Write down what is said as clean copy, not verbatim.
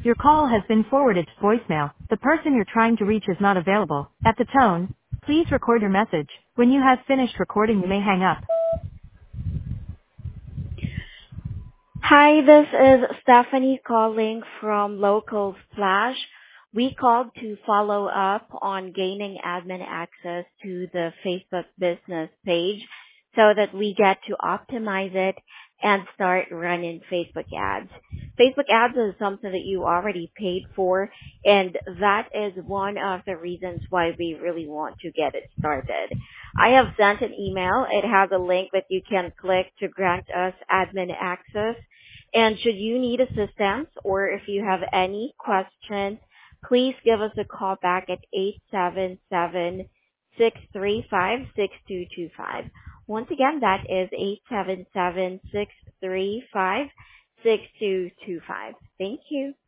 Your call has been forwarded to voicemail. The person you're trying to reach is not available. At the tone, please record your message. When you have finished recording, you may hang up. Hi, this is Stephanie calling from Local Flash. We called to follow up on gaining admin access to the Facebook business page so that we get to optimize it and start running Facebook ads. Facebook ads is something that you already paid for, and that is one of the reasons why we really want to get it started. I have sent an email. It has a link that you can click to grant us admin access. And should you need assistance or if you have any questions, please give us a call back at 877-635-6225. Once again, that is 877-635-6225. Thank you.